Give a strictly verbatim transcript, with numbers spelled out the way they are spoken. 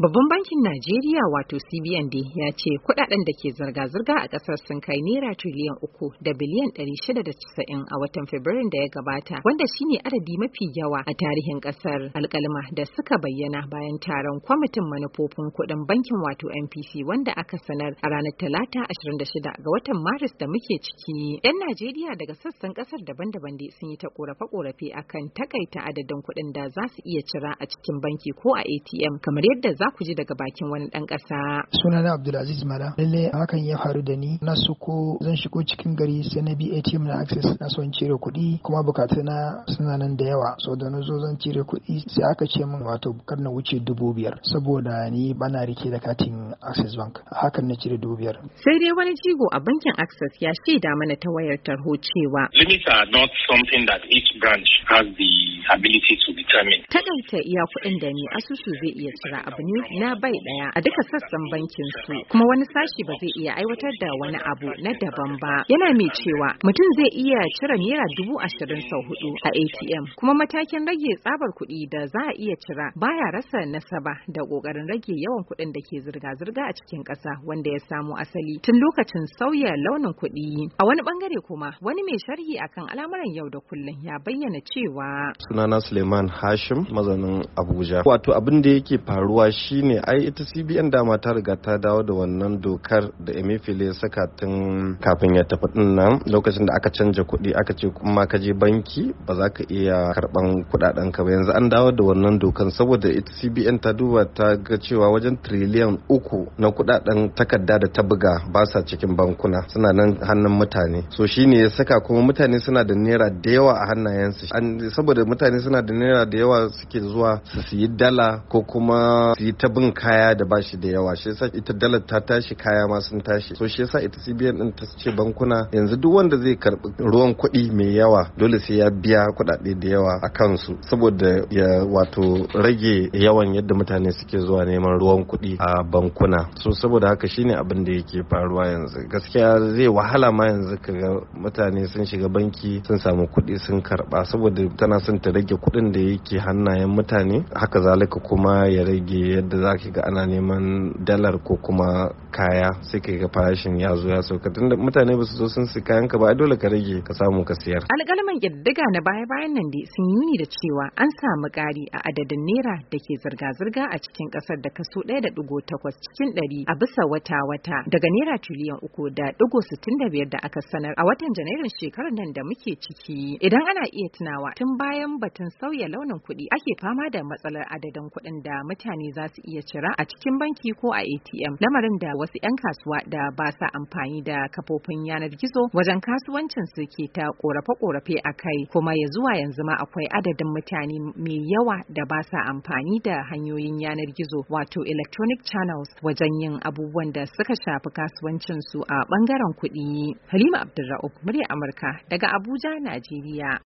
Babban bankin Najeriya wato C B N dai ya ce kudaden da ke zirga-zirga a kasar sun kai naira triliyan uku da biliyan ɗari shida da casa'in a watan Fabrairun da ya gabata, wanda shine adadi mafi yawa a tarihin kasar. Alkalma da suka bayyana bayan taron kwamitin manufofin kudin bankin wato M P C wanda aka sanar a ranar Talata ashirin da shida ga watan Maris da muke ciki. 'Yan Najeriya daga sassan kasar daban-daban dai sun yi ta korafe-korafe akan takaita adadin kuɗin da za su iya cira a cikin banki ko a A T M, kamar yadda za ku ji daga bakin wani ɗan ƙasa. Sunana Abdulaziz Mala. Lalle hakan ya faru da ni. Na suko zan shigo cikin gari sai na bi A T M na Access na son cire kuɗi, kuma bukatuna suna nan da yawa. So da na zo zan cire kuɗi sai aka ce min wato kar na wuce dubu biyar saboda ni bana rike da katin Access Bank. Hakan na cire dubu biyar. Sai dai wani jigo a bankin Access ya shaida mana ta wayar tarho cewa limits are not something that each branch has the ability to determine. Takaita iya kuɗin da ni asusu zai iya cira abu ne na bai daya a duka sassan bankin su, kuma wani sashi ba zai iya aiwatar da wani abu na daban ba. Yana mai cewa mutum zai iya cire naira dubu ashirin sau hudu a A T M, kuma matakin rage tsabar kuɗi da za a iya cira baya rasa nasaba da ƙoƙarin rage yawan kuɗin da ke zirga-zirga a cikin ƙasa, wanda ya samo asali tun lokacin sauya launin kuɗi. A wani bangare kuma wani mai sharhi akan al'amuran yau da kullum ya bayyana cewa sunana Suleiman Hashim, mazanin Abuja. Wato abin da yake faruwa shine ai ita C B N dama ta riga ta dawo da wannan dokar da Emefiele ya saka tun kafin ya tafi din nan, lokacin da aka canja kuɗi aka ce kuma ka je banki ba za ka iya karban kuɗaɗen ka ba. Yanzu an dawo da wannan dokan saboda ita C B N ta duba ta ga cewa wajen triliyan uku na kuɗaɗen takarda da ta buga ba sa cikin bankuna, suna nan hannun mutane. So shine ya saka kuma mutane suna da naira da yawa a hannayensu, saboda mutane suna da naira da yawa suke zuwa su siyi dala ko kuma su yi ta bin kaya da bashi da yawa. Shi yasa ita dalar ta tashi, kaya ma sun tashi. So shi yasa ita C B N din ta ce bankuna yanzu duk wanda zai karbi ruwan kuɗi mai yawa dole sai ya biya kuɗaɗe da yawa a kansu, saboda ya wato rage yawan yadda mutane suke zuwa neman ruwan kuɗi a bankuna. So saboda haka shine abin da yake faruwa yanzu. Gaskiya zai wahala ma yanzu kaga mutane sun shiga banki sun samu kuɗi sun karba, saboda tana son ta rage kuɗin da yake hannayen mutane. Haka zalika kuma ya rage yadda za ka ga ana neman dalar ko kuma kaya, sai ka ga farashin ya zo ya sauka, tunda mutane ba su zo sun su kayan ka ba, dole ka rage ka samu ka siyar. Alƙalman ƙididdiga na baya-bayan nan dai sun yi nuni da cewa an samu ƙari a adadin naira da ke zirga-zirga a cikin ƙasar da kaso ɗaya da ɗigo takwas cikin ɗari a bisa wata-wata, daga naira triliyan uku da ɗigo sittin da biyar da aka sanar a watan Janairun shekarar nan da muke ciki. Idan ana iya tunawa, tun bayan batun sauya launin kuɗi ake fama da matsalar adadin kuɗin da mutane za su iya cira a cikin banki ko a A T M, lamarin da wasu 'yan kasuwa da ba sa amfani da kafofin yanar gizo wajen kasuwancin su ke ta korafe-korafe a kai, kuma ya zuwa yanzu ma akwai adadin mutane mai yawa da ba sa amfani da hanyoyin yanar gizo wato electronic channels wajen yin abubuwan da suka shafi kasuwancin su a bangaren kuɗi. Halima Abdulra'uf, murya Amurka daga Abuja, Najeriya.